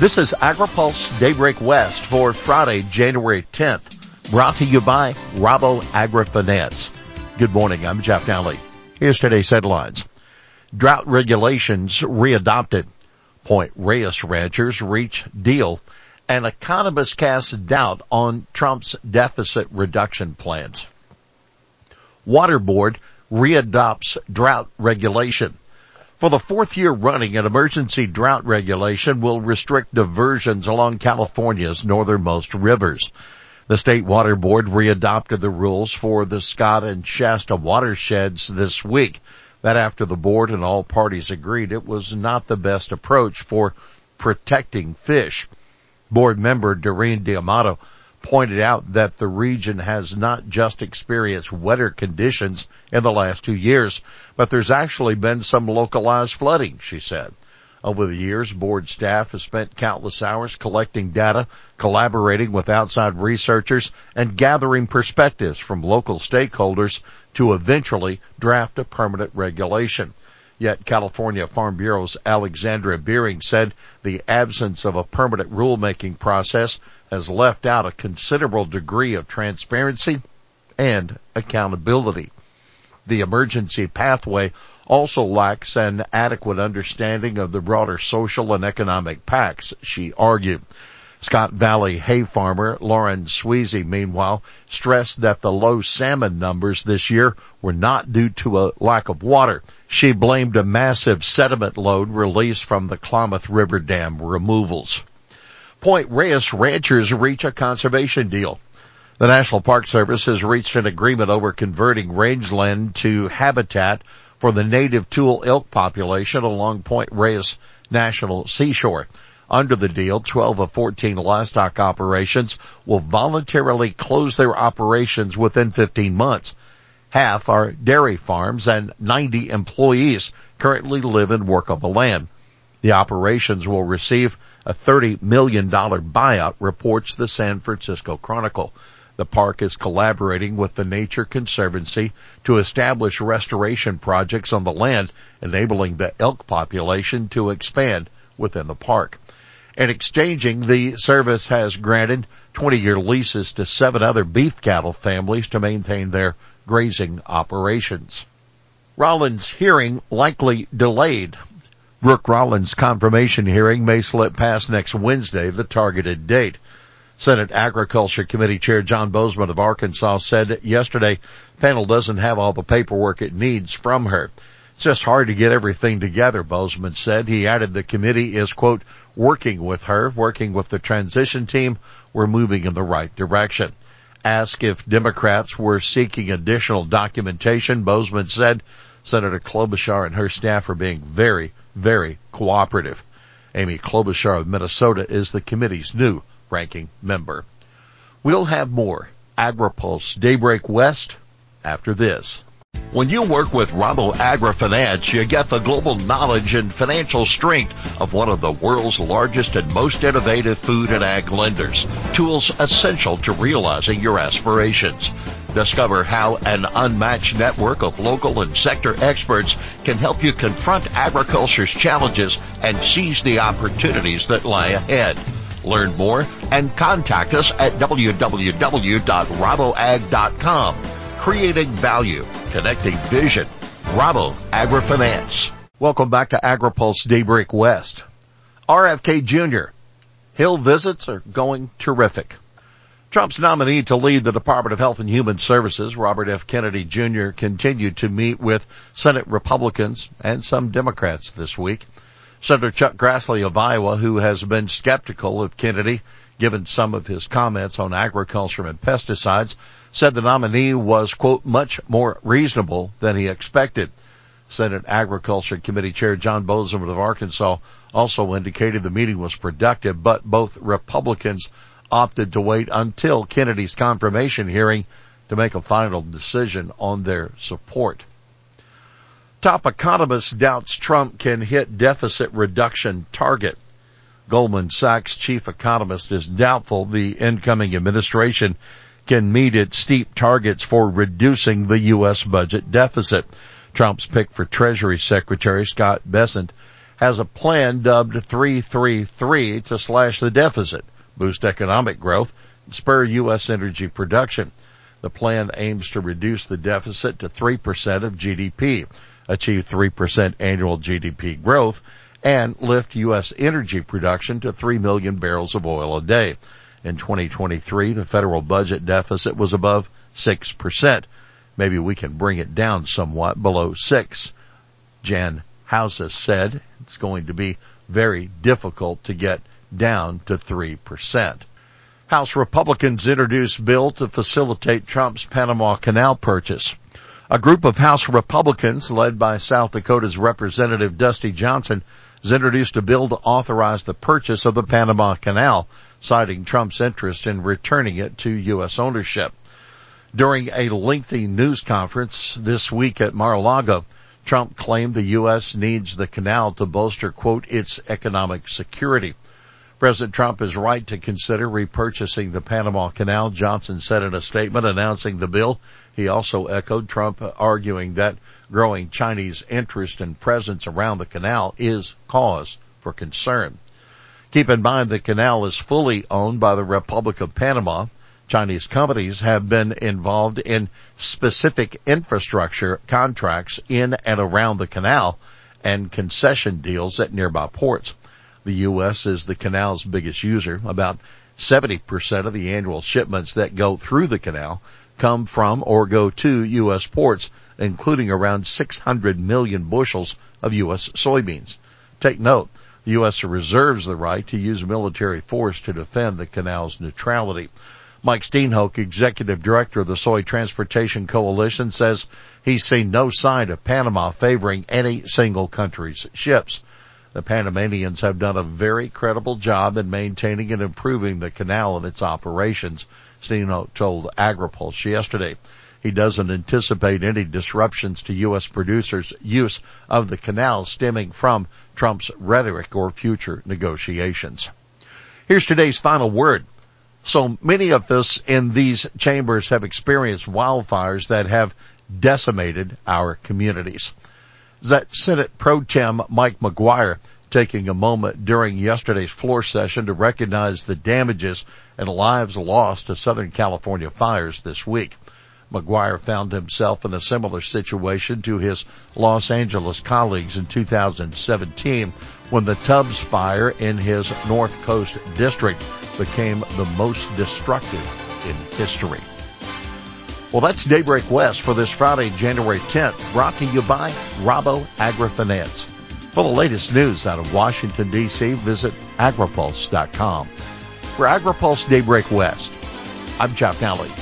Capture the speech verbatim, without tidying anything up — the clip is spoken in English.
This is AgriPulse Daybreak West for Friday, January tenth, brought to you by Rabo AgriFinance. Good morning, I'm Jeff Nally. Here's today's headlines. Drought regulations readopted. Point Reyes ranchers reach deal, and economists cast doubt on Trump's deficit reduction plans. Water Board readopts drought regulation. For the fourth year running, an emergency drought regulation will restrict diversions along California's northernmost rivers. The State Water Board readopted the rules for the Scott and Shasta watersheds this week. That after the board and all parties agreed it was not the best approach for protecting fish. Board member Doreen D'Amato pointed out that the region has not just experienced wetter conditions in the last two years, but there's actually been some localized flooding, she said. Over the years, board staff has spent countless hours collecting data, collaborating with outside researchers, and gathering perspectives from local stakeholders to eventually draft a permanent regulation. Yet California Farm Bureau's Alexandra Beering said the absence of a permanent rulemaking process has left out a considerable degree of transparency and accountability. The emergency pathway also lacks an adequate understanding of the broader social and economic pacts, she argued. Scott Valley hay farmer Lauren Sweezy, meanwhile, stressed that the low salmon numbers this year were not due to a lack of water. She blamed a massive sediment load released from the Klamath River Dam removals. Point Reyes ranchers reach a conservation deal. The National Park Service has reached an agreement over converting rangeland to habitat for the native Tule elk population along Point Reyes National Seashore. Under the deal, twelve of fourteen livestock operations will voluntarily close their operations within fifteen months. Half are dairy farms and ninety employees currently live and work on the land. The operations will receive a thirty million dollars buyout, reports the San Francisco Chronicle. The park is collaborating with the Nature Conservancy to establish restoration projects on the land, enabling the elk population to expand within the park. In exchanging, the service has granted twenty-year leases to seven other beef cattle families to maintain their grazing operations. Rollins hearing likely delayed. Brooke Rollins' confirmation hearing may slip past next Wednesday, the targeted date. Senate Agriculture Committee Chair John Boozman of Arkansas said yesterday the panel doesn't have all the paperwork it needs from her. It's just hard to get everything together, Boozman said. He added the committee is, quote, working with her, working with the transition team. We're moving in the right direction. Asked if Democrats were seeking additional documentation, Boozman said Senator Klobuchar and her staff are being very, very cooperative. Amy Klobuchar of Minnesota is the committee's new ranking member. We'll have more AgriPulse Daybreak West after this. When you work with Rabo AgriFinance, you get the global knowledge and financial strength of one of the world's largest and most innovative food and ag lenders. Tools essential to realizing your aspirations. Discover how an unmatched network of local and sector experts can help you confront agriculture's challenges and seize the opportunities that lie ahead. Learn more and contact us at w w w dot rabo ag dot com. Creating value, connecting vision. Rabo AgriFinance. Welcome back to AgriPulse Daybreak West. R F K Junior Hill visits are going terrific. Trump's nominee to lead the Department of Health and Human Services, Robert F. Kennedy Junior, continued to meet with Senate Republicans and some Democrats this week. Senator Chuck Grassley of Iowa, who has been skeptical of Kennedy, given some of his comments on agriculture and pesticides, said the nominee was, quote, much more reasonable than he expected. Senate Agriculture Committee Chair John Boozman of Arkansas also indicated the meeting was productive, but both Republicans opted to wait until Kennedy's confirmation hearing to make a final decision on their support. Top economist doubts Trump can hit deficit reduction target. Goldman Sachs chief economist is doubtful the incoming administration can meet its steep targets for reducing the U S budget deficit. Trump's pick for Treasury Secretary Scott Bessent has a plan dubbed three three three to slash the deficit, boost economic growth, and spur U S energy production. The plan aims to reduce the deficit to three percent of G D P, achieve three percent annual G D P growth, and lift U S energy production to three million barrels of oil a day. In twenty twenty-three, the federal budget deficit was above six percent. Maybe we can bring it down somewhat below six. Jan Houses said it's going to be very difficult to get down to three percent. House Republicans introduced bill to facilitate Trump's Panama Canal purchase. A group of House Republicans, led by South Dakota's Representative Dusty Johnson, has introduced a bill to authorize the purchase of the Panama Canal, citing Trump's interest in returning it to U S ownership. During a lengthy news conference this week at Mar-a-Lago, Trump claimed the U S needs the canal to bolster, quote, its economic security. President Trump is right to consider repurchasing the Panama Canal, Johnson said in a statement announcing the bill. He also echoed Trump, arguing that growing Chinese interest and presence around the canal is cause for concern. Keep in mind the canal is fully owned by the Republic of Panama. Chinese companies have been involved in specific infrastructure contracts in and around the canal and concession deals at nearby ports. The U S is the canal's biggest user. About seventy percent of the annual shipments that go through the canal come from or go to U S ports, including around six hundred million bushels of U S soybeans. Take note, the U S reserves the right to use military force to defend the canal's neutrality. Mike Steenhoek, executive director of the Soy Transportation Coalition, says he's seen no sign of Panama favoring any single country's ships. The Panamanians have done a very credible job in maintaining and improving the canal and its operations, Steenhoek told AgriPulse yesterday. He doesn't anticipate any disruptions to U S producers' use of the canal stemming from Trump's rhetoric or future negotiations. Here's today's final word. So many of us in these chambers have experienced wildfires that have decimated our communities. That Senate Pro Tem Mike McGuire taking a moment during yesterday's floor session to recognize the damages and lives lost to Southern California fires this week. McGuire found himself in a similar situation to his Los Angeles colleagues in two thousand seventeen when the Tubbs fire in his North Coast district became the most destructive in history. Well, that's Daybreak West for this Friday, January tenth, brought to you by Rabo AgriFinance. For the latest news out of Washington, D C, visit agripulse dot com. For AgriPulse Daybreak West, I'm Jeff Nally.